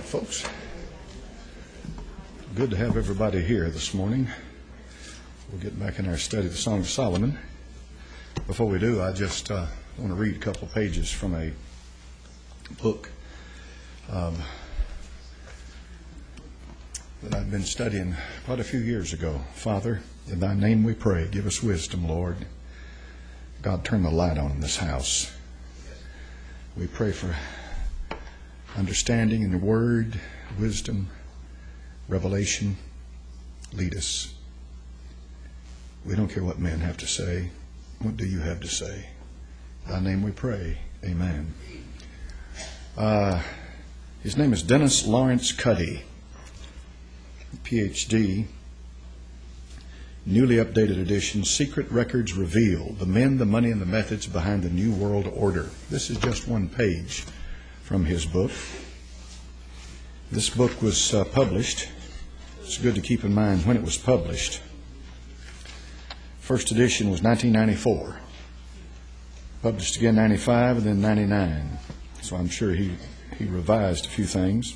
right, folks. Good to have everybody here this morning. We'll get back in our study of the Song of Solomon. Before we do, I just want to read a couple of pages from a book that I've been studying quite a few years ago. Father, in thy name we pray, give us wisdom, Lord. God, turn the light on in this house. We pray for understanding in the Word, wisdom, revelation. Lead us. We don't care what men have to say. What do you have to say? In thy name we pray. Amen. His name is Dennis Lawrence Cuddy, Ph.D., newly updated edition, Secret Records Revealed, the men, the money, and the methods behind the New World Order. This is just one page from his book. This book was published. It's good to keep in mind when it was published. First edition was 1994. Published again 95 and then 99. So I'm sure he revised a few things.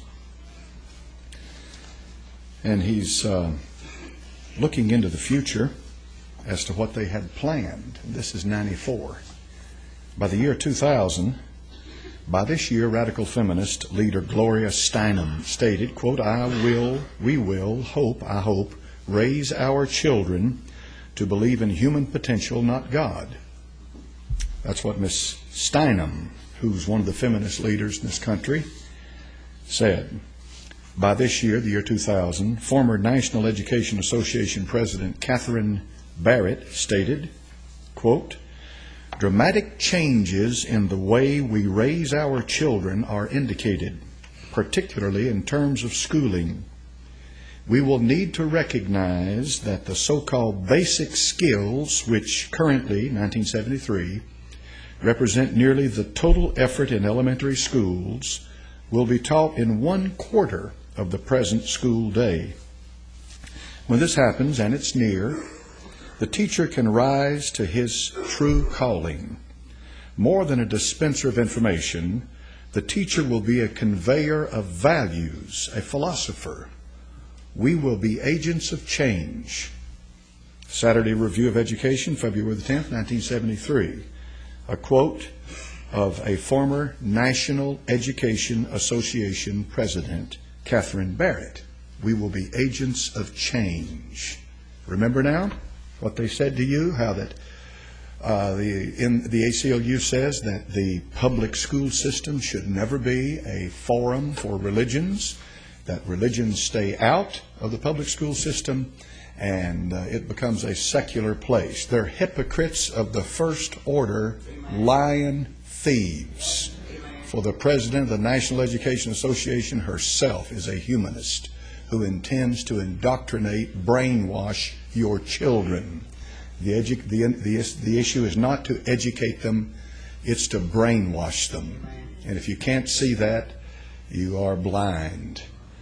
And he's looking into the future as to what they had planned. This is 94. By the year 2000, by this year, radical feminist leader Gloria Steinem stated, quote, we will, I hope, raise our children to believe in human potential, not God. That's what Miss Steinem, who's one of the feminist leaders in this country, said. By this year, the year 2000, former National Education Association President Catherine Barrett stated, quote, dramatic changes in the way we raise our children are indicated, particularly in terms of schooling. We will need to recognize that the so-called basic skills, which currently, 1973, represent nearly the total effort in elementary schools, will be taught in 1/4 of the present school day. When this happens, and it's near, the teacher can rise to his true calling. More than a dispenser of information, the teacher will be a conveyor of values, a philosopher. We will be agents of change. Saturday Review of Education, February the 10th, 1973. A quote of a former National Education Association President, Catherine Barrett. We will be agents of change. Remember now what they said to you, how that the ACLU says that the public school system should never be a forum for religions, that religions stay out of the public school system, and it becomes a secular place. They're hypocrites of the first order, lying thieves. For the president of the National Education Association herself is a humanist who intends to indoctrinate, brainwash your children. The issue is not to educate them, it's to brainwash them. And if you can't see that, you are blind.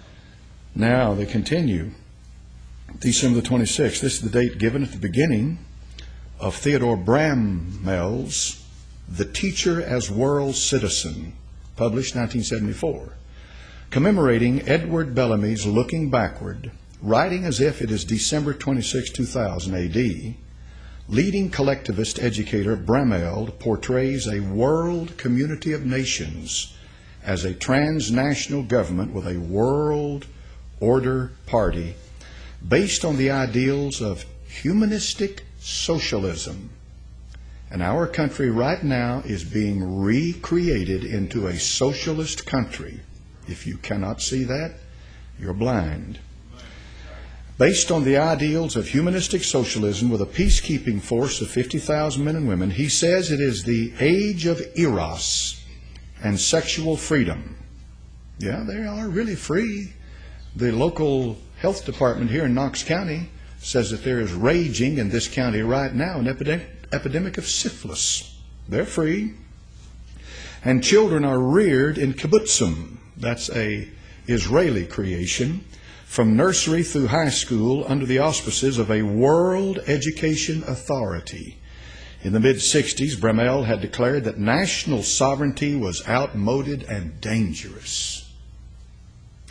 Now they continue. December the 26th, this is the date given at the beginning of Theodore Bramwell's The Teacher as World Citizen, published 1974, commemorating Edward Bellamy's Looking Backward, writing as if it is December 26, 2000 AD, leading collectivist educator Bramwell portrays a world community of nations as a transnational government with a world order party based on the ideals of humanistic socialism. And our country right now is being recreated into a socialist country. If you cannot see that, you're blind. Based on the ideals of humanistic socialism with a peacekeeping force of 50,000 men and women, he says it is the age of eros and sexual freedom. Yeah, they are really free. The local health department here in Knox County says that there is raging in this county right now an epidemic of syphilis. They're free. And children are reared in kibbutzim. That's a Israeli creation. From nursery through high school under the auspices of a world education authority. In the mid-60s, Bramwell had declared that national sovereignty was outmoded and dangerous.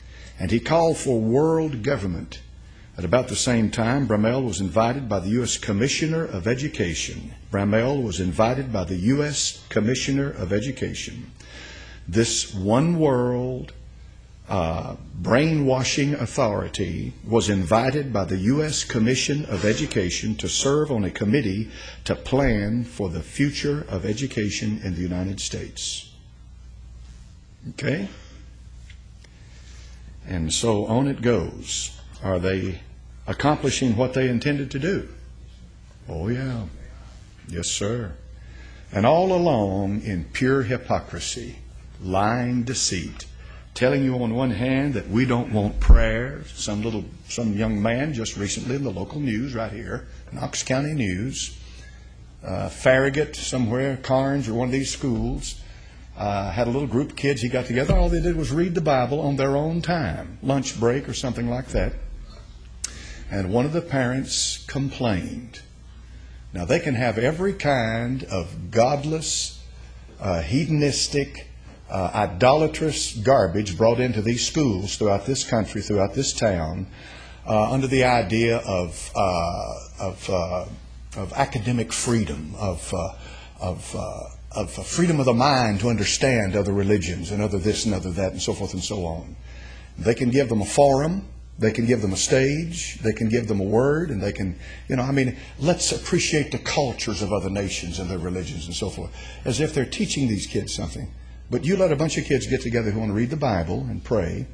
And he called for world government. At about the same time, Bramell was invited by the U.S. Commissioner of Education. Bramell was invited by the U.S. Commissioner of Education. This one world brainwashing authority was invited by the U.S. Commission of Education to serve on a committee to plan for the future of education in the United States. Okay? And so on it goes. Are they accomplishing what they intended to do? Oh, yeah. Yes, sir. And all along in pure hypocrisy, lying deceit, telling you on one hand that we don't want prayer. Some young man just recently in the local news right here, Knox County News, Farragut somewhere, Carnes or one of these schools, had a little group of kids. He got together. All they did was read the Bible on their own time, lunch break or something like that. And one of the parents complained. Now, they can have every kind of godless, hedonistic, idolatrous garbage brought into these schools throughout this country, throughout this town, under the idea of academic freedom, of freedom of the mind to understand other religions and other this and other that and so forth and so on. They can give them a forum. They can give them a stage. They can give them a word. And they can, let's appreciate the cultures of other nations and their religions and so forth, as if they're teaching these kids something. But you let a bunch of kids get together who want to read the Bible and pray,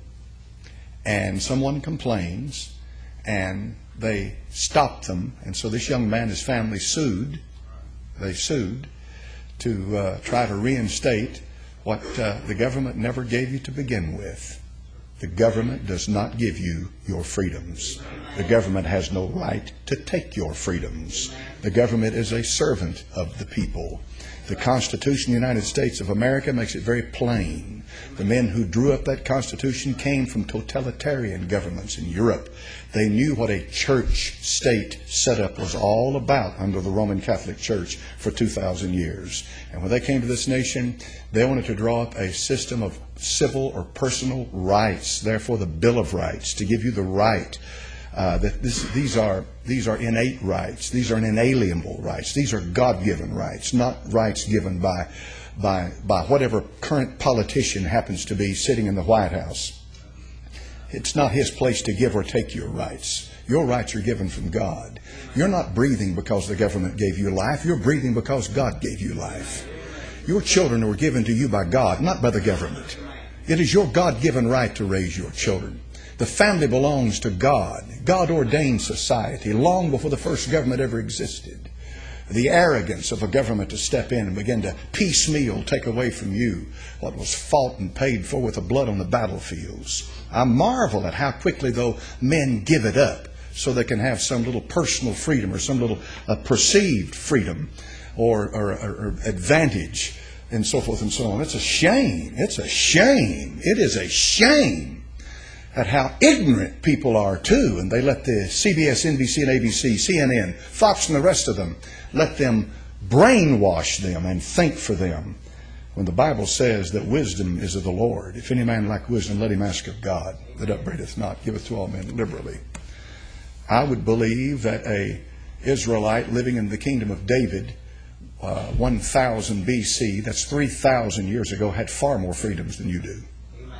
and someone complains, and they stop them. And so this young man and his family sued. They sued to try to reinstate what the government never gave you to begin with. The government does not give you your freedoms. The government has no right to take your freedoms. The government is a servant of the people. The Constitution of the United States of America makes it very plain. The men who drew up that Constitution came from totalitarian governments in Europe. They knew what a church-state setup was all about under the Roman Catholic Church for 2,000 years. And when they came to this nation, they wanted to draw up a system of civil or personal rights, therefore the Bill of Rights, to give you the right. These are innate rights. These are inalienable rights. These are God-given rights, not rights given by whatever current politician happens to be sitting in the White House. It's not his place to give or take your rights. Your rights are given from God. You're not breathing because the government gave you life. You're breathing because God gave you life. Your children were given to you by God, not by the government. It is your God-given right to raise your children. The family belongs to God. God ordained society long before the first government ever existed. The arrogance of a government to step in and begin to piecemeal take away from you what was fought and paid for with the blood on the battlefields. I marvel at how quickly, though, men give it up so they can have some little personal freedom or some little perceived freedom or advantage and so forth and so on. It's a shame. It's a shame. It is a shame at how ignorant people are too. And they let the CBS, NBC, and ABC, CNN, Fox, and the rest of them, let them brainwash them and think for them. When the Bible says that wisdom is of the Lord. If any man lack wisdom, let him ask of God, that upbraideth not, giveth to all men liberally. I would believe that a Israelite living in the kingdom of David, 1000 BC, that's 3,000 years ago, had far more freedoms than you do.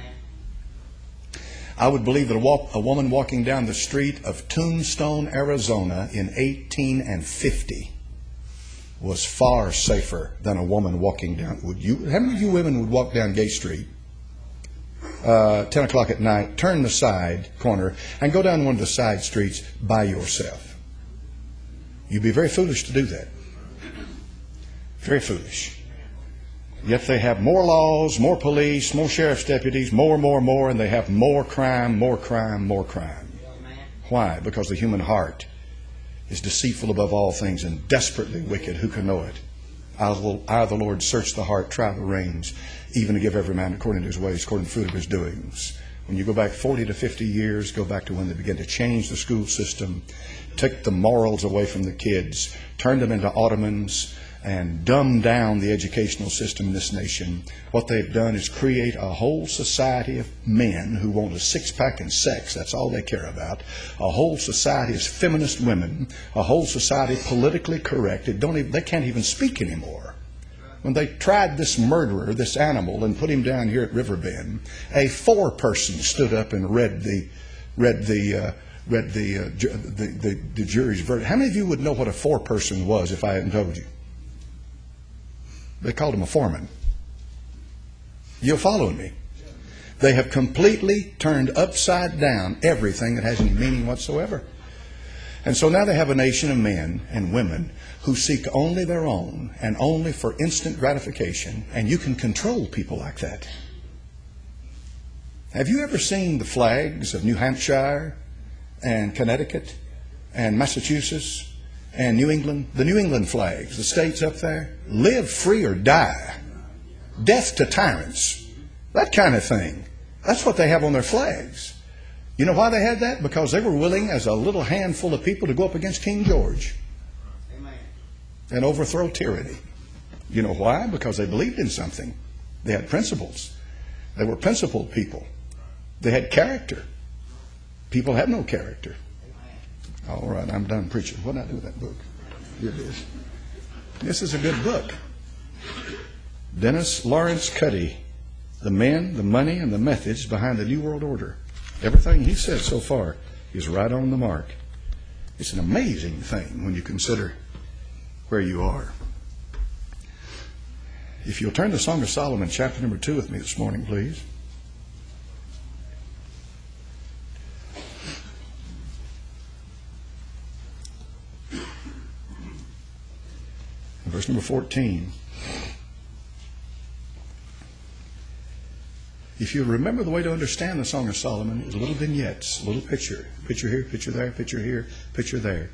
I would believe that a woman walking down the street of Tombstone, Arizona in 1850 was far safer than a woman walking down. How many of you women would walk down Gay Street, 10 o'clock at night, turn the side corner, and go down one of the side streets by yourself? You'd be very foolish to do that. Very foolish. Yet they have more laws, more police, more sheriff's deputies, more, and they have more crime. Why? Because the human heart is deceitful above all things and desperately wicked. Who can know it? I, the Lord, search the heart, try the reins, even to give every man according to his ways, according to the fruit of his doings. When you go back 40 to 50 years, go back to when they began to change the school system, take the morals away from the kids, turn them into Ottomans, and dumb down the educational system in this nation. What they've done is create a whole society of men who want a six-pack and sex. That's all they care about. A whole society of feminist women. A whole society politically correct. They can't even speak anymore. When they tried this murderer, this animal, and put him down here at Riverbend, a foreperson stood up and read the jury's verdict. How many of you would know what a foreperson was if I hadn't told you? They called him a foreman. You're following me? They have completely turned upside down everything that has any meaning whatsoever. And so now they have a nation of men and women who seek only their own and only for instant gratification. And you can control people like that. Have you ever seen the flags of New Hampshire and Connecticut and Massachusetts and New England? The New England flags, the states up there. Live free or die. Death to tyrants. That kind of thing. That's what they have on their flags. You know why they had that? Because they were willing, as a little handful of people, to go up against King George and overthrow tyranny. You know why? Because they believed in something. They had principles. They were principled people. They had character. People have no character. All right, I'm done preaching. What did I do with that book? Here it is. This is a good book. Dennis Lawrence Cuddy, The Men, the Money, and the Methods Behind the New World Order. Everything he said so far is right on the mark. It's an amazing thing when you consider where you are. If you'll turn to Song of Solomon, chapter number 2 with me this morning, please. Verse number 14. If you remember, the way to understand the Song of Solomon is little vignettes, a little picture. Picture here, picture there, picture here, picture there.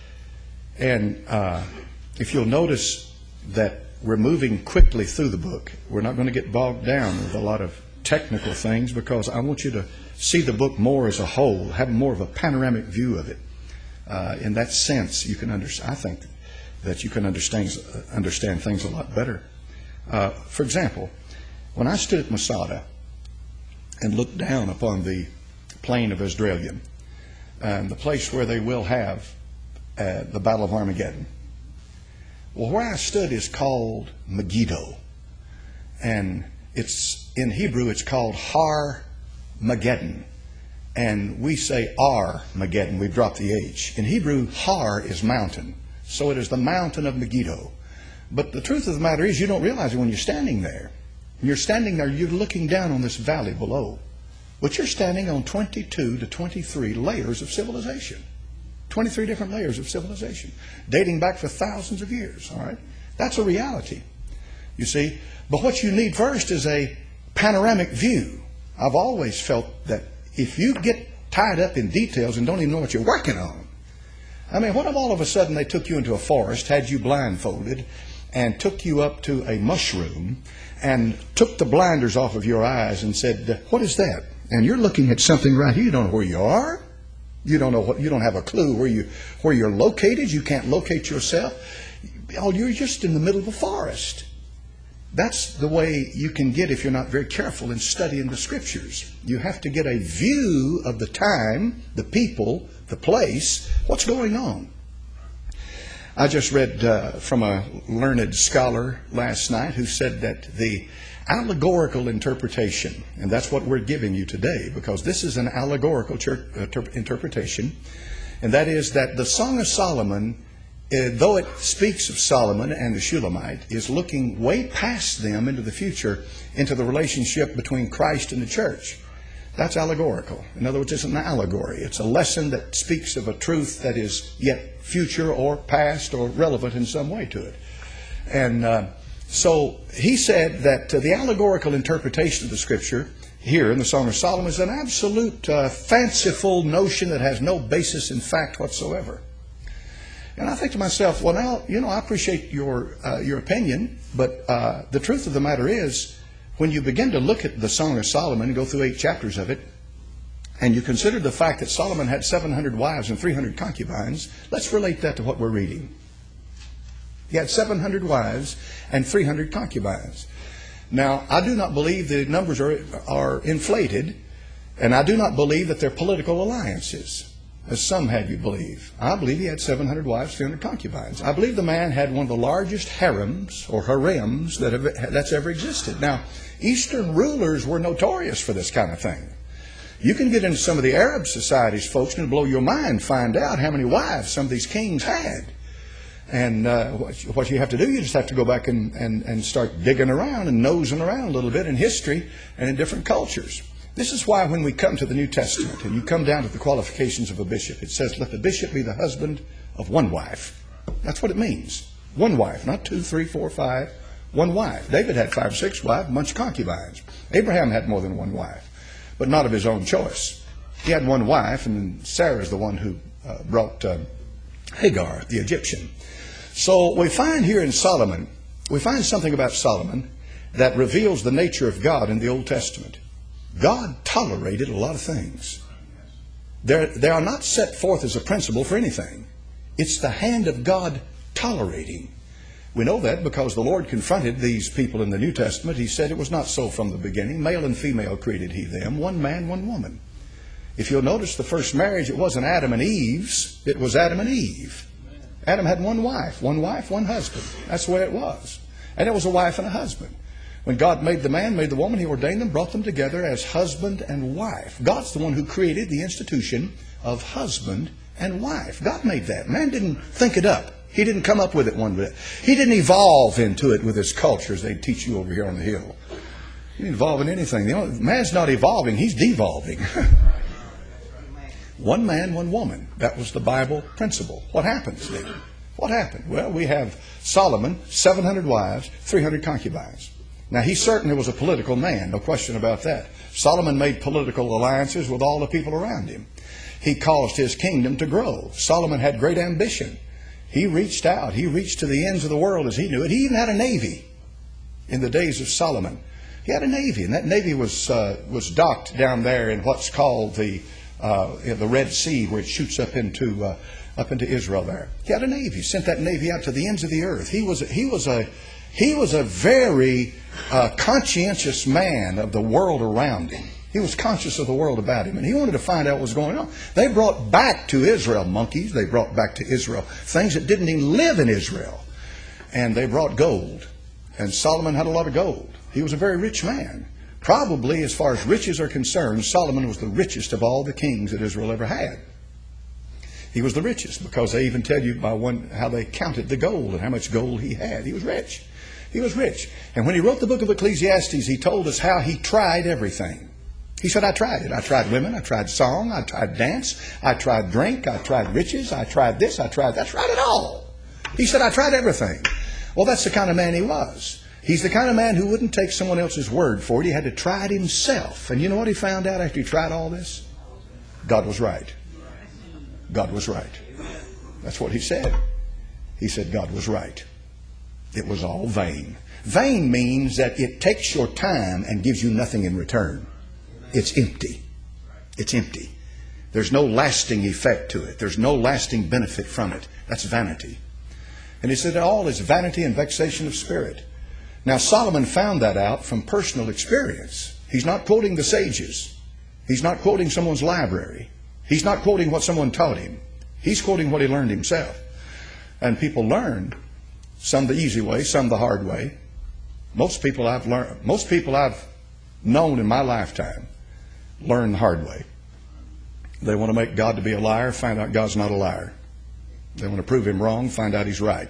And if you'll notice that we're moving quickly through the book, we're not going to get bogged down with a lot of technical things, because I want you to see the book more as a whole, have more of a panoramic view of it. In that sense, you can understand. I think that you can understand things a lot better. For example, when I stood at Masada and looked down upon the plain of Esdraelon, and the place where they will have the Battle of Armageddon. Well, where I stood is called Megiddo, and it's in Hebrew it's called Har Mageddon, and we say Ar-Mageddon. We drop the H. In Hebrew, Har is mountain, so it is the mountain of Megiddo. But the truth of the matter is, you don't realize it when you're standing there. When you're standing there, you're looking down on this valley below. But you're standing on 22 to 23 layers of civilization. 23 different layers of civilization, dating back for thousands of years. All right? That's a reality, you see. But what you need first is a panoramic view. I've always felt that if you get tied up in details and don't even know what you're working on. I mean, what if all of a sudden they took you into a forest, had you blindfolded, and took you up to a mushroom and took the blinders off of your eyes and said, "What is that?" And you're looking at something right here. You don't know where you are. You don't know what. You don't have a clue where you're located. You can't locate yourself. Oh, you're just in the middle of a forest. That's the way you can get if you're not very careful in studying the Scriptures. You have to get a view of the time, the people, the place, what's going on. I just read from a learned scholar last night who said that the allegorical interpretation, and that's what we're giving you today, because this is an allegorical interpretation, and that is that the Song of Solomon, though it speaks of Solomon and the Shulamite, is looking way past them into the future, into the relationship between Christ and the church. That's allegorical. In other words, it's an allegory. It's a lesson that speaks of a truth that is yet future or past or relevant in some way to it. And so he said that the allegorical interpretation of the Scripture here in the Song of Solomon is an absolute fanciful notion that has no basis in fact whatsoever. And I think to myself, well, now, I appreciate your opinion, but the truth of the matter is, when you begin to look at the Song of Solomon and go through 8 chapters of it, and you consider the fact that Solomon had 700 wives and 300 concubines, let's relate that to what we're reading. He had 700 wives and 300 concubines. Now, I do not believe the numbers are inflated, and I do not believe that they're political alliances, as some have you believe. I believe he had 700 wives, 300 concubines. I believe the man had one of the largest harems or harems that's ever existed. Now, Eastern rulers were notorious for this kind of thing. You can get into some of the Arab societies, folks, and it'll blow your mind, find out how many wives some of these kings had. And what you have to do, you just have to go back and start digging around and nosing around a little bit in history and in different cultures. This is why when we come to the New Testament and you come down to the qualifications of a bishop, it says, let the bishop be the husband of one wife. That's what it means. One wife, not 2, 3, 4, 5. One wife. David had 5 or 6 wives, a bunch of concubines. Abraham had more than one wife, but not of his own choice. He had one wife, and Sarah is the one who brought Hagar, the Egyptian. So we find here in Solomon, we find something about Solomon that reveals the nature of God in the Old Testament. God tolerated a lot of things. They are not set forth as a principle for anything. It's the hand of God tolerating. We know that because the Lord confronted these people in the New Testament. He said it was not so from the beginning. Male and female created He them, one man, one woman. If you'll notice the first marriage, it wasn't Adam and Eve's, it was Adam and Eve. Adam had one wife, one husband. That's the way it was. And it was a wife and a husband. When God made the man, made the woman, He ordained them, brought them together as husband and wife. God's the one who created the institution of husband and wife. God made that. Man didn't think it up. He didn't come up with it one bit. He didn't evolve into it with his culture as they teach you over here on the hill. He didn't evolve in anything. Man's not evolving, he's devolving. One man, one woman. That was the Bible principle. What happens then? What happened? Well, we have Solomon, 700 wives, 300 concubines. Now, he certainly was a political man, no question about that. Solomon made political alliances with all the people around him. He caused his kingdom to grow. Solomon had great ambition. He reached out. He reached to the ends of the world as he knew it. He even had a navy in the days of Solomon. He had a navy, and that navy was docked down there in what's called the Red Sea, where it shoots up into Israel there. He had a navy. Sent that navy out to the ends of the earth. He was a very conscientious man of the world around him. He was conscious of the world about him, and he wanted to find out what was going on. They brought back to Israel monkeys. They brought back to Israel things that didn't even live in Israel. And they brought gold. And Solomon had a lot of gold. He was a very rich man. Probably, as far as riches are concerned, Solomon was the richest of all the kings that Israel ever had. He was the richest because they even tell you by how they counted the gold and how much gold he had. He was rich. He was rich. And when he wrote the book of Ecclesiastes, he told us how he tried everything. He said, I tried it. I tried women. I tried song. I tried dance. I tried drink. I tried riches. I tried this. I tried that. I tried it all. He said, I tried everything. Well, that's the kind of man he was. He's the kind of man who wouldn't take someone else's word for it. He had to try it himself. And you know what he found out after he tried all this? God was right. God was right. That's what he said. He said God was right. It was all vain. Vain means that it takes your time and gives you nothing in return. It's empty. It's empty. There's no lasting effect to it. There's no lasting benefit from it. That's vanity. And he said all is vanity and vexation of spirit. Now Solomon found that out from personal experience. He's not quoting the sages. He's not quoting someone's library. He's not quoting what someone taught him. He's quoting what he learned himself. And people learn, some the easy way, some the hard way. Most people I've known in my lifetime learn the hard way. They want to make God to be a liar, find out God's not a liar. They want to prove Him wrong, find out He's right.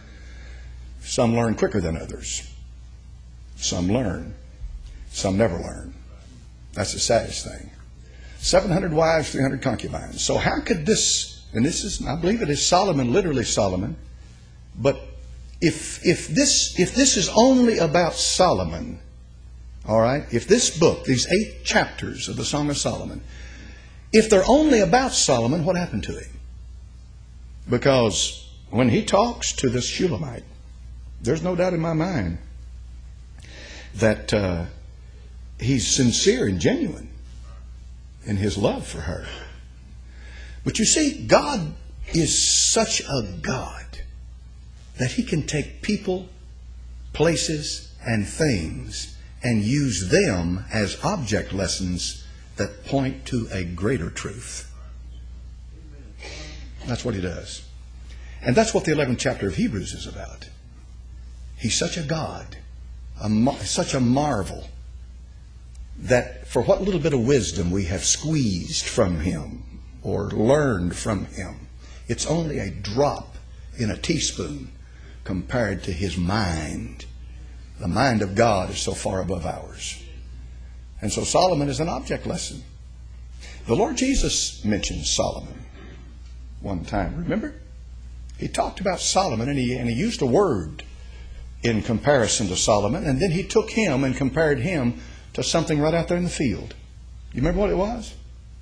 Some learn quicker than others. Some learn. Some never learn. That's the saddest thing. 700 wives, 300 concubines. So how could this, and this is, I believe it is Solomon, literally Solomon, but if this is only about Solomon, all right, if this book, these 8 chapters of the Song of Solomon, if they're only about Solomon, what happened to him? Because when he talks to this Shulamite, there's no doubt in my mind that he's sincere and genuine in his love for her. But you see, God is such a God that He can take people, places, and things and use them as object lessons that point to a greater truth. That's what He does. And that's what the 11th chapter of Hebrews is about. He's such a God, such a marvel, that for what little bit of wisdom we have squeezed from Him or learned from Him, it's only a drop in a teaspoon compared to His mind. The mind of God is so far above ours. And so Solomon is an object lesson. The Lord Jesus mentioned Solomon one time, remember? He talked about Solomon, and he used a word in comparison to Solomon, and then He took him and compared him to something right out there in the field. You remember what it was?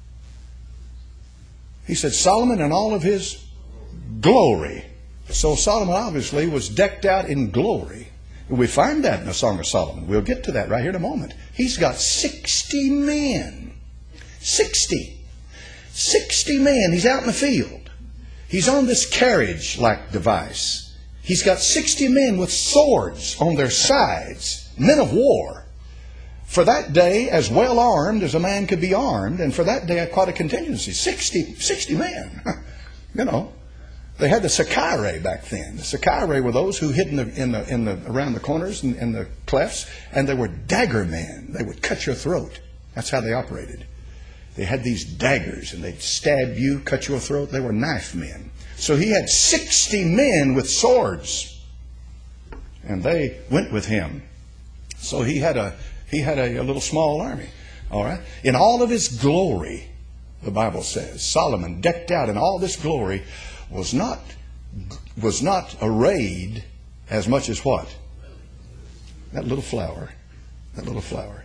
He said, Solomon in all of his glory. So Solomon obviously was decked out in glory. We find that in the Song of Solomon. We'll get to that right here in a moment. He's got 60 men. 60 men. He's out in the field. He's on this carriage-like device. He's got 60 men with swords on their sides, men of war. For that day, as well armed as a man could be armed, and for that day, quite a contingency. 60 men. You know, they had the Sicarii back then. The Sicarii were those who hid around the corners and in the clefts, and they were dagger men. They would cut your throat. That's how they operated. They had these daggers, and they'd stab you, cut your throat. They were knife men. So he had 60 men with swords, and they went with him. So he had a little small army. All right. In all of his glory, the Bible says, Solomon, decked out in all this glory, was not arrayed as much as what? That little flower. That little flower.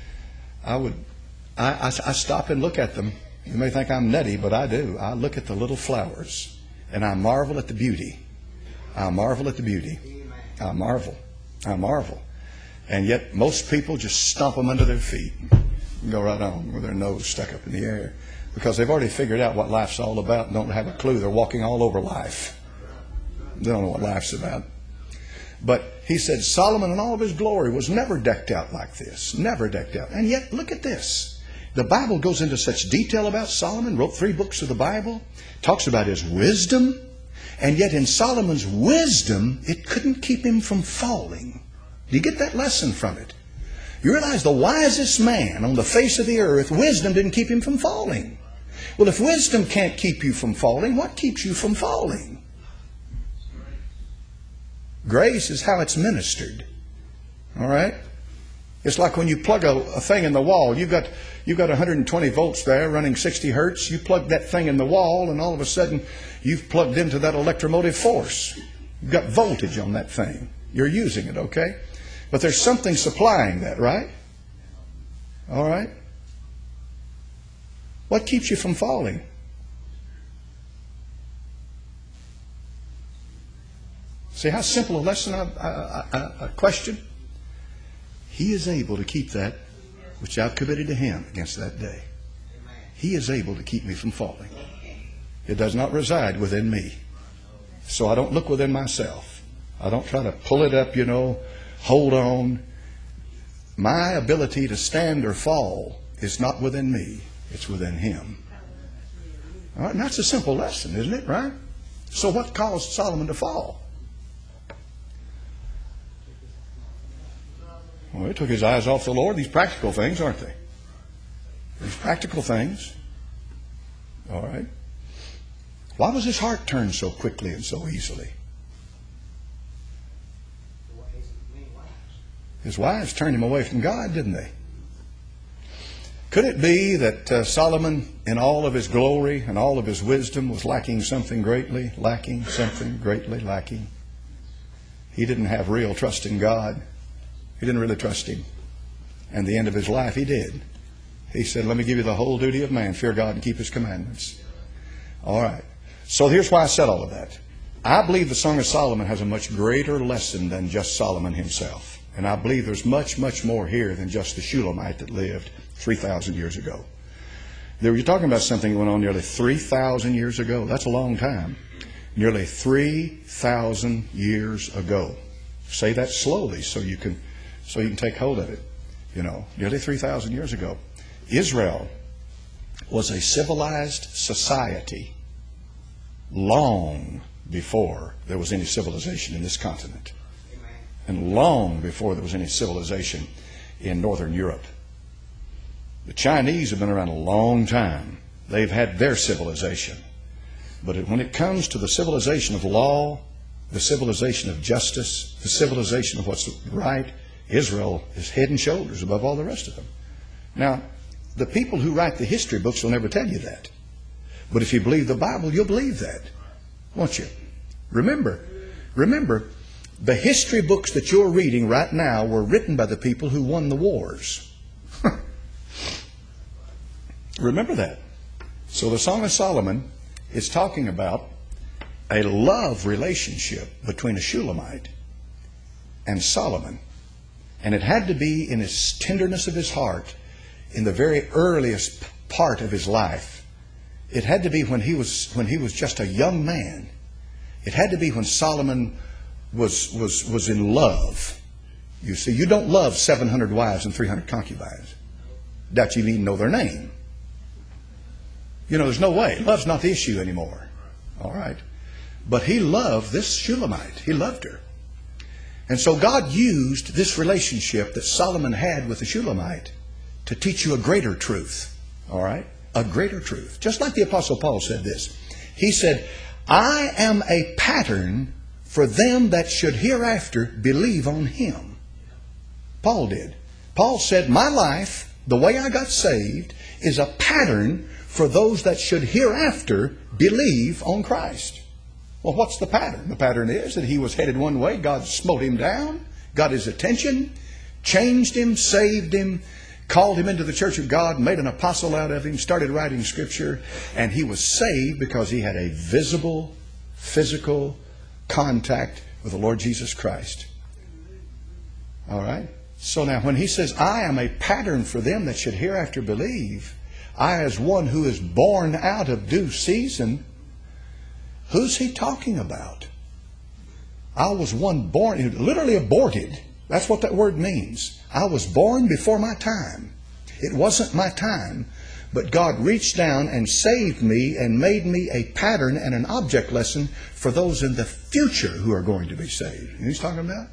I stop and look at them. You may think I'm nutty, but I do. I look at the little flowers, and I marvel at the beauty. I marvel at the beauty. I marvel. And yet most people just stomp them under their feet and go right on with their nose stuck up in the air, because they've already figured out what life's all about and don't have a clue. They're walking all over life. They don't know what life's about. But he said Solomon in all of his glory was never decked out like this. Never decked out. And yet, look at this. The Bible goes into such detail about Solomon, wrote 3 books of the Bible, talks about his wisdom, and yet in Solomon's wisdom, it couldn't keep him from falling. Do you get that lesson from it? You realize the wisest man on the face of the earth, wisdom didn't keep him from falling. Well, if wisdom can't keep you from falling, what keeps you from falling? Grace is how it's ministered. All right? It's like when you plug a thing in the wall. You've got 120 volts there running 60 hertz. You plug that thing in the wall, and all of a sudden you've plugged into that electromotive force. You've got voltage on that thing. You're using it, okay? But there's something supplying that, right? All right? What keeps you from falling? See how simple a lesson, a question? He is able to keep that which I've committed to Him against that day. He is able to keep me from falling. It does not reside within me. So I don't look within myself. I don't try to pull it up, hold on. My ability to stand or fall is not within me. It's within Him. All right, and that's a simple lesson, isn't it, right? So what caused Solomon to fall? Well, he took his eyes off the Lord. These practical things, aren't they? These practical things. All right. Why was his heart turned so quickly and so easily? His wives turned him away from God, didn't they? Could it be that Solomon, in all of his glory and all of his wisdom, was lacking something greatly? He didn't have real trust in God. He didn't really trust Him. And the end of his life, he did. He said, let me give you the whole duty of man. Fear God and keep His commandments. All right. So here's why I said all of that. I believe the Song of Solomon has a much greater lesson than just Solomon himself. And I believe there's much, much more here than just the Shulamite that lived 3,000 years ago. You're talking about something that went on nearly 3,000 years ago. That's a long time. Nearly 3,000 years ago. Say that slowly so you can take hold of it. Nearly 3,000 years ago. Israel was a civilized society long before there was any civilization in this continent. And long before there was any civilization in Northern Europe. The Chinese have been around a long time. They've had their civilization. But when it comes to the civilization of law, the civilization of justice, the civilization of what's right, Israel is head and shoulders above all the rest of them. Now, the people who write the history books will never tell you that. But if you believe the Bible, you'll believe that, won't you? Remember, the history books that you're reading right now were written by the people who won the wars. Remember that. So the Song of Solomon is talking about a love relationship between a Shulamite and Solomon. And it had to be in his tenderness of his heart, in the very earliest part of his life. It had to be when he was just a young man. It had to be when Solomon was in love. You see, you don't love 700 wives and 300 concubines. Doubt you even know their name. There's no way. Love's not the issue anymore. All right. But he loved this Shulamite. He loved her. And so God used this relationship that Solomon had with the Shulamite to teach you a greater truth. All right? A greater truth. Just like the Apostle Paul said this. He said, I am a pattern for them that should hereafter believe on Him. Paul did. Paul said, my life, the way I got saved, is a pattern for those that should hereafter believe on Christ. Well, what's the pattern? The pattern is that he was headed one way. God smote him down, got his attention, changed him, saved him, called him into the church of God, made an apostle out of him, started writing Scripture, and he was saved because he had a visible, physical contact with the Lord Jesus Christ. All right? So now when he says, I am a pattern for them that should hereafter believe, I as one who is born out of due season, who's he talking about? I was one born, literally aborted. That's what that word means. I was born before my time. It wasn't my time, but God reached down and saved me and made me a pattern and an object lesson for those in the future who are going to be saved. You know what he's talking about?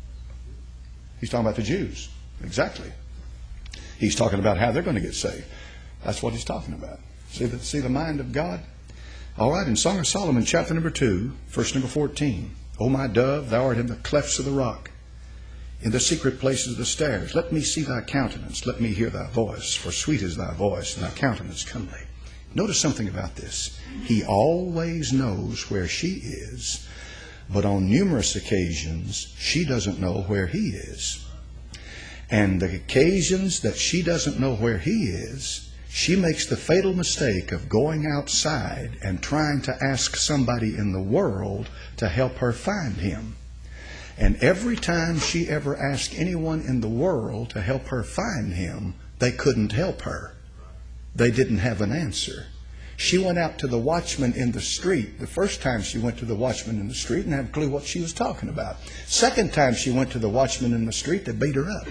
He's talking about the Jews. Exactly. He's talking about how they're going to get saved. That's what he's talking about. See the mind of God? All right, in Song of Solomon, chapter number 2, verse number 14. O my dove, thou art in the clefts of the rock, in the secret places of the stairs. Let me see thy countenance. Let me hear thy voice. For sweet is thy voice, and thy countenance comely. Notice something about this. He always knows where she is, but on numerous occasions, she doesn't know where he is. And the occasions that she doesn't know where he is, she makes the fatal mistake of going outside and trying to ask somebody in the world to help her find him. And every time she ever asked anyone in the world to help her find him, they couldn't help her. They didn't have an answer. She went out to the watchman in the street. The first time she went to the watchman in the street and had a clue what she was talking about. Second time she went to the watchman in the street, they beat her up.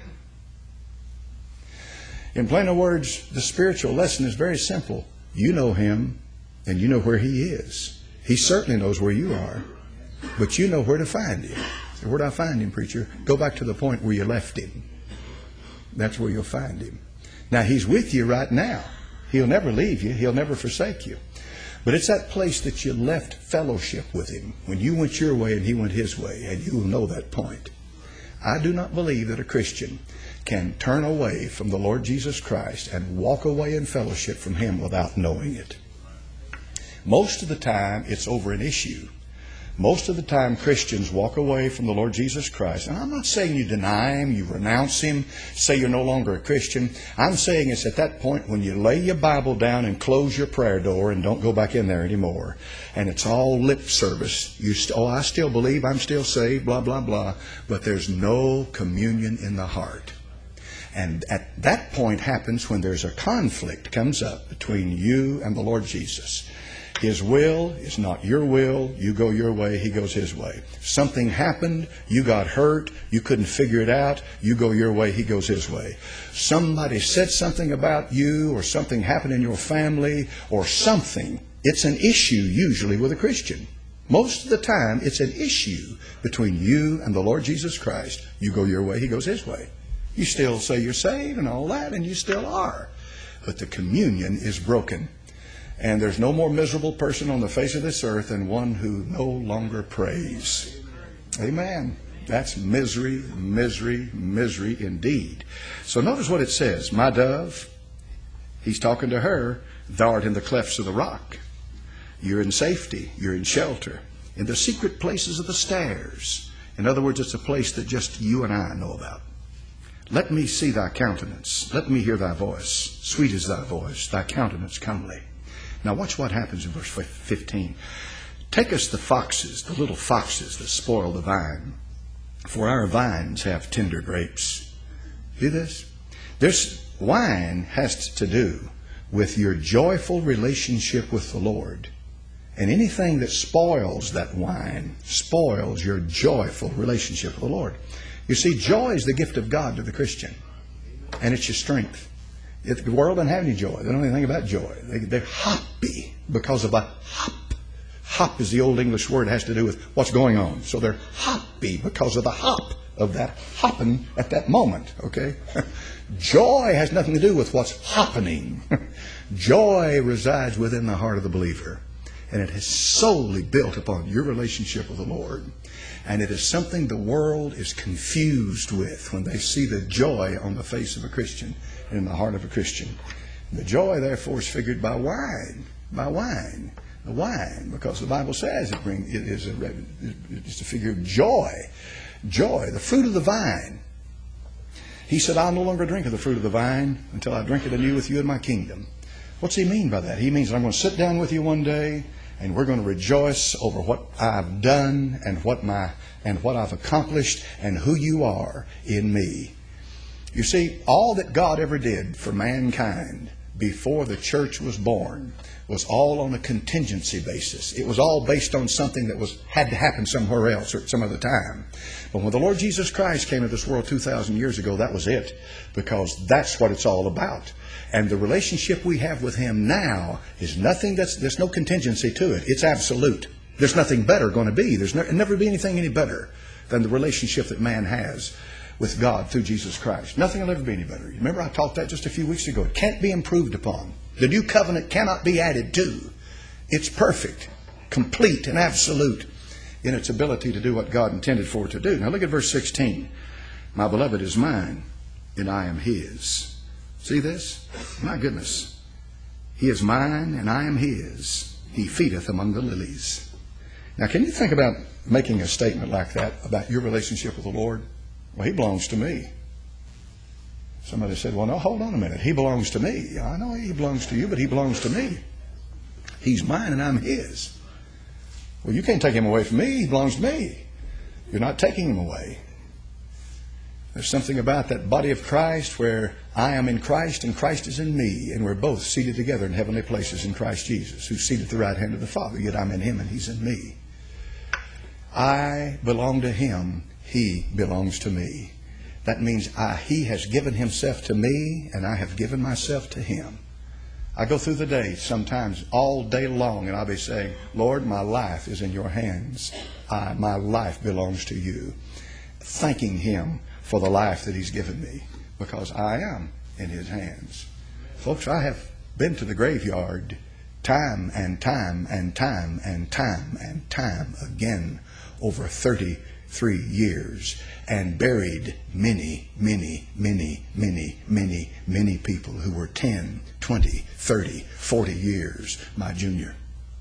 In plainer words, the spiritual lesson is very simple. You know him, and you know where he is. He certainly knows where you are, but you know where to find him. So where do I find him, preacher? Go back to the point where you left him. That's where you'll find him. Now, he's with you right now. He'll never leave you. He'll never forsake you. But it's that place that you left fellowship with him when you went your way and he went his way, and you will know that point. I do not believe that a Christian can turn away from the Lord Jesus Christ and walk away in fellowship from him without knowing it. Most of the time, it's over an issue. Most of the time, Christians walk away from the Lord Jesus Christ. And I'm not saying you deny him, you renounce him, say you're no longer a Christian. I'm saying it's at that point when you lay your Bible down and close your prayer door and don't go back in there anymore. And it's all lip service. I still believe, I'm still saved, blah, blah, blah. But there's no communion in the heart. And at that point happens when there's a conflict comes up between you and the Lord Jesus. His will is not your will. You go your way, He goes His way. Something happened, you got hurt, you couldn't figure it out, you go your way, He goes His way. Somebody said something about you, or something happened in your family, or something. It's an issue usually with a Christian. Most of the time, it's an issue between you and the Lord Jesus Christ. You go your way, He goes His way. You still say you're saved and all that, and you still are. But the communion is broken. And there's no more miserable person on the face of this earth than one who no longer prays. Amen. That's misery, misery, misery indeed. So notice what it says. My dove, He's talking to her, thou art in the clefts of the rock. You're in safety. You're in shelter. In the secret places of the stairs. In other words, it's a place that just you and I know about. Let me see thy countenance. Let me hear thy voice. Sweet is thy voice, thy countenance comely. Now watch what happens in verse 15. Take us the foxes, the little foxes that spoil the vine. For our vines have tender grapes. See this? This wine has to do with your joyful relationship with the Lord. And anything that spoils that wine spoils your joyful relationship with the Lord. You see, joy is the gift of God to the Christian. And it's your strength. If the world doesn't have any joy, they don't know anything about joy. They're happy because of a hop. Hop is the old English word. It has to do with what's going on. So they're happy because of the hop of that hopping at that moment. Okay? Joy has nothing to do with what's happening. Joy resides within the heart of the believer. And it is solely built upon your relationship with the Lord. And it is something the world is confused with when they see the joy on the face of a Christian and in the heart of a Christian. The joy, therefore, is figured by wine. By wine. The wine, because the Bible says it's a figure of joy. Joy, the fruit of the vine. He said, I'll no longer drink of the fruit of the vine until I drink it anew with you in my kingdom. What's He mean by that? He means I'm going to sit down with you one day, and we're going to rejoice over what I've done and what I've accomplished and who you are in me. You see, all that God ever did for mankind before the church was born was all on a contingency basis. It was all based on something that had to happen somewhere else or at some other time. But when the Lord Jesus Christ came into this world 2,000 years ago, that was it. Because that's what it's all about. And the relationship we have with Him now is nothing there's no contingency to it. It's absolute. There's nothing better going to be. There's never be anything any better than the relationship that man has with God through Jesus Christ. Nothing will ever be any better. Remember, I taught that just a few weeks ago. It can't be improved upon. The new covenant cannot be added to. It's perfect, complete, and absolute in its ability to do what God intended for it to do. Now look at verse 16. My beloved is mine, and I am His. See this? My goodness. He is mine, and I am His. He feedeth among the lilies. Now, can you think about making a statement like that about your relationship with the Lord? Well, He belongs to me. Somebody said, well, no, hold on a minute. He belongs to me. I know He belongs to you, but He belongs to me. He's mine, and I'm His. Well, you can't take Him away from me. He belongs to me. You're not taking Him away. There's something about that body of Christ where I am in Christ and Christ is in me, and we're both seated together in heavenly places in Christ Jesus, who's seated at the right hand of the Father, yet I'm in Him and He's in me. I belong to Him. He belongs to me. That means He has given Himself to me, and I have given myself to Him. I go through the day sometimes all day long, and I'll be saying, Lord, my life is in your hands. My life belongs to you. Thanking Him for the life that He's given me, because I am in His hands. Folks, I have been to the graveyard time and time and time and time and time again over 33 years and buried many, many, many, many, many, many people who were 10, 20, 30, 40 years my junior.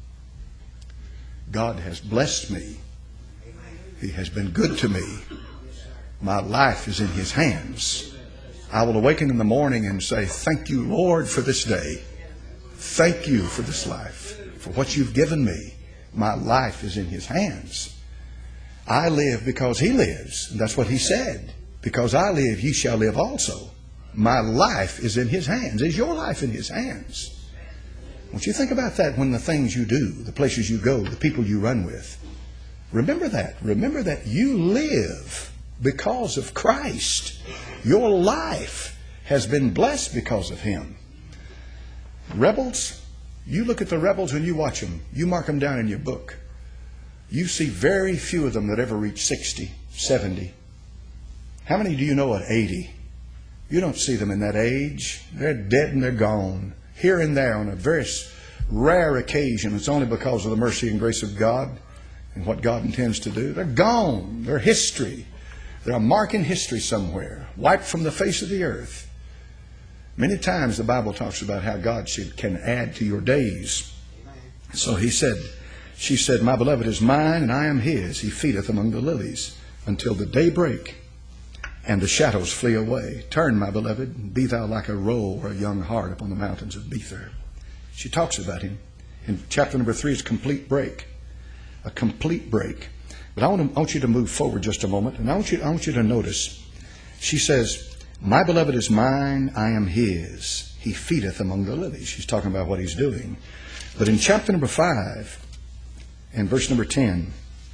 God has blessed me. He has been good to me. My life is in His hands. I will awaken in the morning and say, thank you, Lord, for this day. Thank you for this life, for what you've given me. My life is in His hands. I live because He lives. And that's what He said. Because I live, ye shall live also. My life is in His hands. Is your life in His hands? Won't you think about that when the things you do, the places you go, the people you run with. Remember that. Remember that you live because of Christ. Your life has been blessed because of Him. Rebels, you look at the rebels and you watch them. You mark them down in your book. You see very few of them that ever reach 60, 70. How many do you know at 80? You don't see them in that age. They're dead and they're gone. Here and there on a very rare occasion. It's only because of the mercy and grace of God and what God intends to do. They're gone. They're history. They're a mark in history somewhere, wiped from the face of the earth. Many times the Bible talks about how God can add to your days. So she said, my beloved is mine and I am his. He feedeth among the lilies until the day break and the shadows flee away. Turn, my beloved, and be thou like a roe or a young hart upon the mountains of Bether. She talks about him. In chapter number 3, it's complete break. A complete break. But I want you to move forward just a moment, and I want you to notice. She says, my beloved is mine, I am his. He feedeth among the lilies. She's talking about what he's doing. But in chapter number 5, and verse number 10,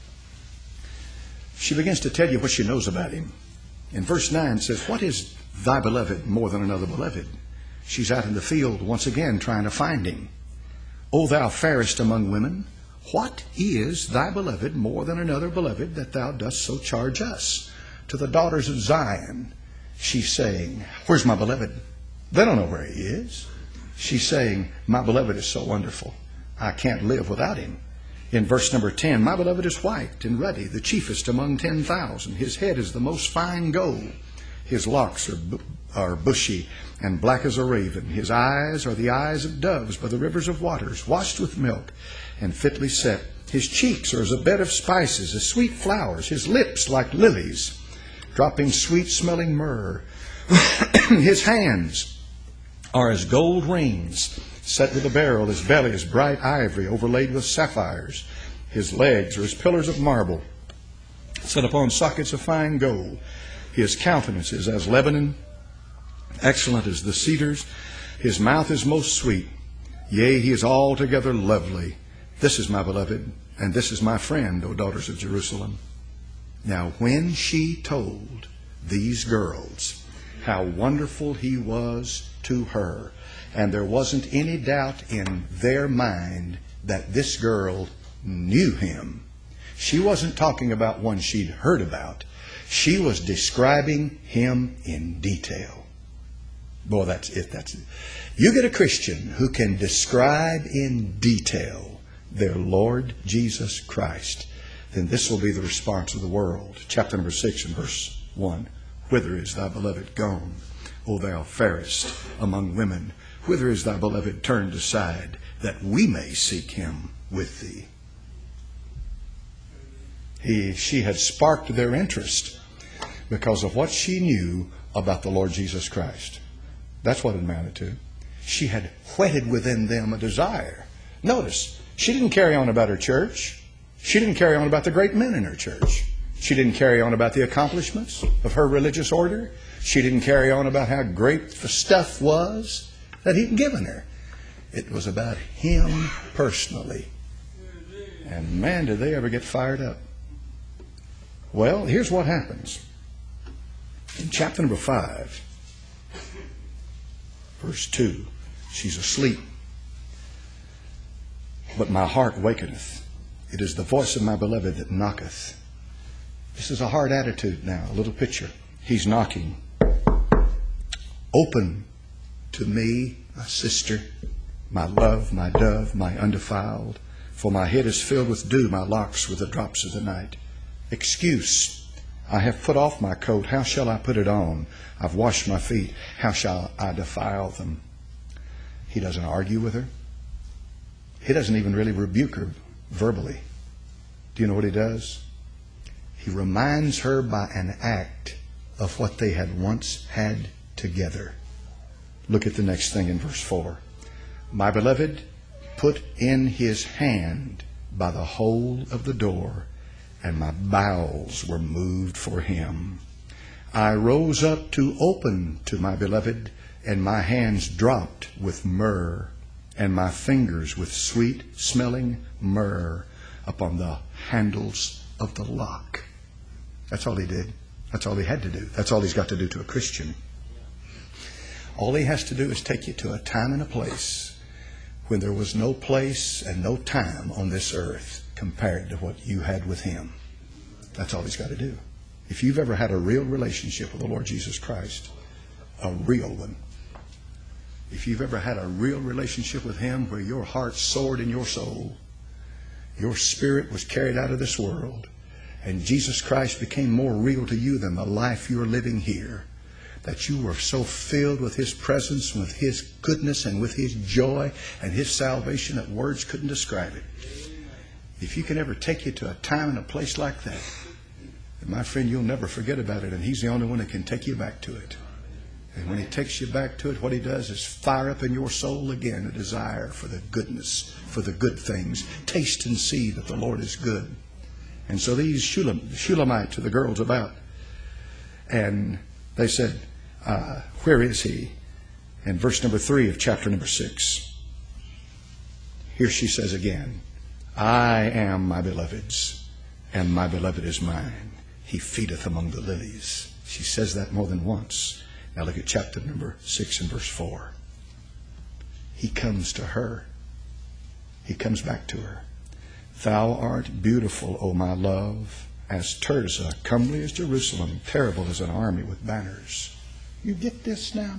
she begins to tell you what she knows about him. In verse 9 it says, what is thy beloved more than another beloved? She's out in the field once again trying to find him. O thou fairest among women, what is thy beloved more than another beloved that thou dost so charge us? To the daughters of Zion, she's saying, where's my beloved? They don't know where he is. She's saying, my beloved is so wonderful. I can't live without him. In verse number 10, my beloved is white and ruddy, the chiefest among 10,000. His head is the most fine gold. His locks are bushy and black as a raven. His eyes are the eyes of doves by the rivers of waters, washed with milk and fitly set. His cheeks are as a bed of spices, as sweet flowers. His lips like lilies, dropping sweet-smelling myrrh. His hands are as gold rings set with a beryl. His belly is bright ivory overlaid with sapphires. His legs are as pillars of marble set upon sockets of fine gold. His countenance is as Lebanon, excellent as the cedars. His mouth is most sweet. Yea, he is altogether lovely. This is my beloved, and this is my friend, O daughters of Jerusalem. Now, when she told these girls how wonderful he was to her, and there wasn't any doubt in their mind that this girl knew him. She wasn't talking about one she'd heard about. She was describing him in detail. Boy, that's it. You get a Christian who can describe in detail their Lord Jesus Christ, then this will be the response of the world. Chapter number 6 and verse 1. Whither is thy beloved gone, O thou fairest among women? Whither is thy beloved turned aside, that we may seek him with thee? She had sparked their interest because of what she knew about the Lord Jesus Christ. That's what it amounted to. She had whetted within them a desire. Notice, she didn't carry on about her church. She didn't carry on about the great men in her church. She didn't carry on about the accomplishments of her religious order. She didn't carry on about how great the stuff was that he'd given her. It was about him personally. And man, did they ever get fired up. Well, here's what happens. In chapter number 5, verse 2, she's asleep. But my heart wakeneth. It is the voice of my beloved that knocketh. This is a hard attitude now, a little picture. He's knocking. Open to me, my sister, my love, my dove, my undefiled. For my head is filled with dew, my locks with the drops of the night. Excuse. I have put off my coat. How shall I put it on? I've washed my feet. How shall I defile them? He doesn't argue with her. He doesn't even really rebuke her verbally. Do you know what he does? He reminds her by an act of what they had once had together. Look at the next thing in verse 4. My beloved put in his hand by the hole of the door, and my bowels were moved for him. I rose up to open to my beloved, and my hands dropped with myrrh. and my fingers with sweet-smelling myrrh upon the handles of the lock. That's all he did. That's all he had to do. That's all he's got to do to a Christian. All he has to do is take you to a time and a place when there was no place and no time on this earth compared to what you had with him. That's all he's got to do. If you've ever had a real relationship with the Lord Jesus Christ, a real one, if you've ever had a real relationship with him where your heart soared in your soul, your spirit was carried out of this world, and Jesus Christ became more real to you than the life you're living here, that you were so filled with his presence, with his goodness, and with his joy and his salvation that words couldn't describe it. If you can ever take you to a time and a place like that, then my friend, you'll never forget about it, and he's the only one that can take you back to it. And when he takes you back to it, what he does is fire up in your soul again a desire for the goodness, for the good things. Taste and see that the Lord is good. And so these Shulamite to the girls about, and they said, where is he? In verse number 3 of chapter number 6. Here she says again, I am my beloved's, and my beloved is mine. He feedeth among the lilies. She says that more than once. Now look at chapter number 6 and verse 4. He comes to her. He comes back to her. Thou art beautiful, O my love, as Tirzah, comely as Jerusalem, terrible as an army with banners. You get this now?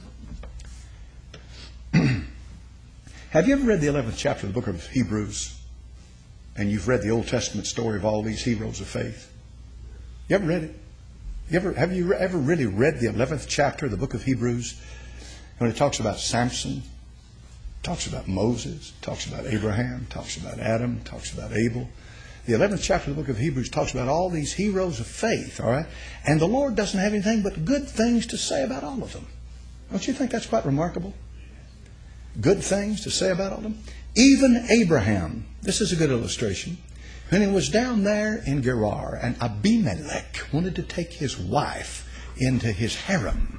Have you ever read the 11th chapter of the book of Hebrews? And you've read the Old Testament story of all these heroes of faith? You ever read it? Have you ever really read the 11th chapter of the book of Hebrews? When it talks about Samson, talks about Moses, talks about Abraham, talks about Adam, talks about Abel. The 11th chapter of the book of Hebrews talks about all these heroes of faith, all right? And the Lord doesn't have anything but good things to say about all of them. Don't you think that's quite remarkable? Good things to say about all of them. Even Abraham, this is a good illustration. When he was down there in Gerar, and Abimelech wanted to take his wife into his harem,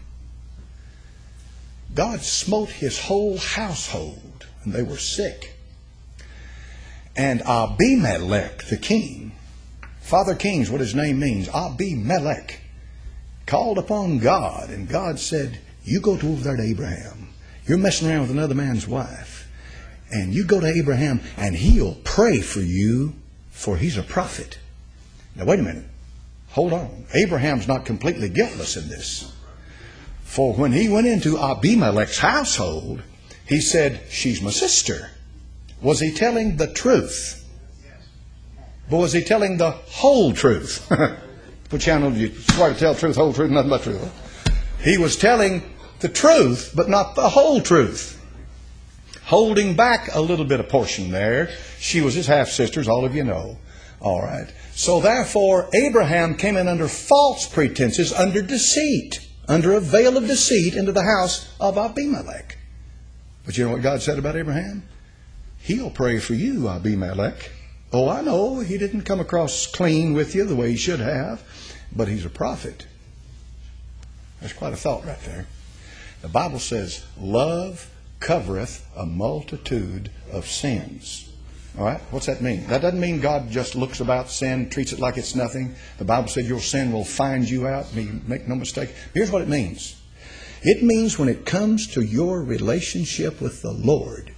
God smote his whole household, and they were sick. And Abimelech, the king, Father King is what his name means, Abimelech, called upon God, and God said, you go over there to Abraham. You're messing around with another man's wife. And you go to Abraham, and he'll pray for you, for he's a prophet. Now wait a minute. Hold on. Abraham's not completely guiltless in this. For when he went into Abimelech's household, he said, she's my sister. Was he telling the truth? But was he telling the whole truth? Put you on, you swear to tell the truth, whole truth, nothing but truth. He was telling the truth, but not the whole truth. Holding back a little bit of portion there. She was his half-sister, as all of you know. All right. So therefore, Abraham came in under false pretenses, under deceit, under a veil of deceit into the house of Abimelech. But you know what God said about Abraham? He'll pray for you, Abimelech. Oh, I know he didn't come across clean with you the way he should have, but he's a prophet. That's quite a thought right there. The Bible says, love covereth a multitude of sins. All right? What's that mean? That doesn't mean God just looks about sin, treats it like it's nothing. The Bible said your sin will find you out. Make no mistake. Here's what it means. It means when it comes to your relationship with the Lord,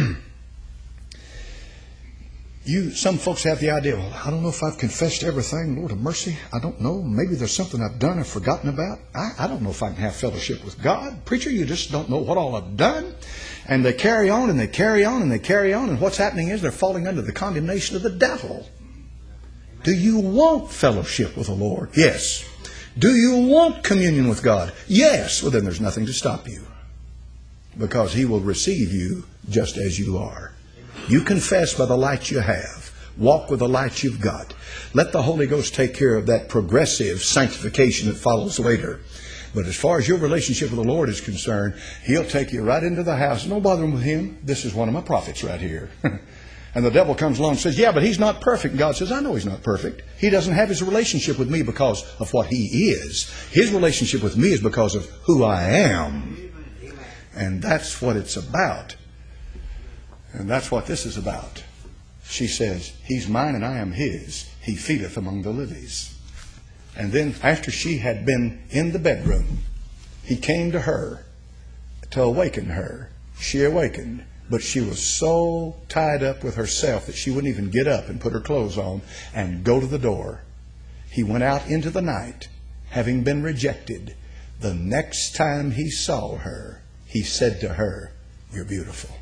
some folks have the idea, well, I don't know if I've confessed everything. Lord have mercy. I don't know. Maybe there's something I've done or forgotten about. I don't know if I can have fellowship with God. Preacher, you just don't know what all I've done. And they carry on and they carry on and they carry on. And what's happening is they're falling under the condemnation of the devil. Do you want fellowship with the Lord? Yes. Do you want communion with God? Yes. Well, then there's nothing to stop you. Because He will receive you just as you are. You confess by the light you have. Walk with the light you've got. Let the Holy Ghost take care of that progressive sanctification that follows later. But as far as your relationship with the Lord is concerned, He'll take you right into the house. No bothering with Him. This is one of my prophets right here. And the devil comes along and says, yeah, but he's not perfect. And God says, I know he's not perfect. He doesn't have his relationship with me because of what he is. His relationship with me is because of who I am. And that's what it's about. And that's what this is about. She says, He's mine and I am His. He feedeth among the lilies. And then after she had been in the bedroom, He came to her to awaken her. She awakened, but she was so tied up with herself that she wouldn't even get up and put her clothes on and go to the door. He went out into the night, having been rejected. The next time he saw her, he said to her, "You're beautiful."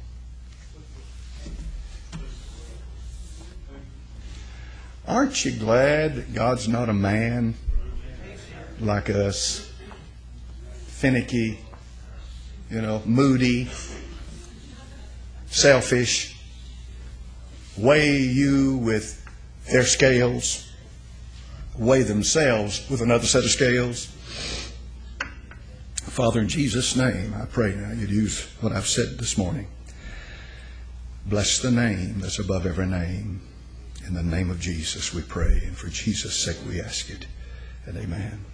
Aren't you glad that God's not a man like us? Finicky, moody, selfish, weigh you with their scales, weigh themselves with another set of scales. Father, in Jesus' name, I pray now you'd use what I've said this morning. Bless the name that's above every name. In the name of Jesus we pray, and for Jesus' sake we ask it. And amen.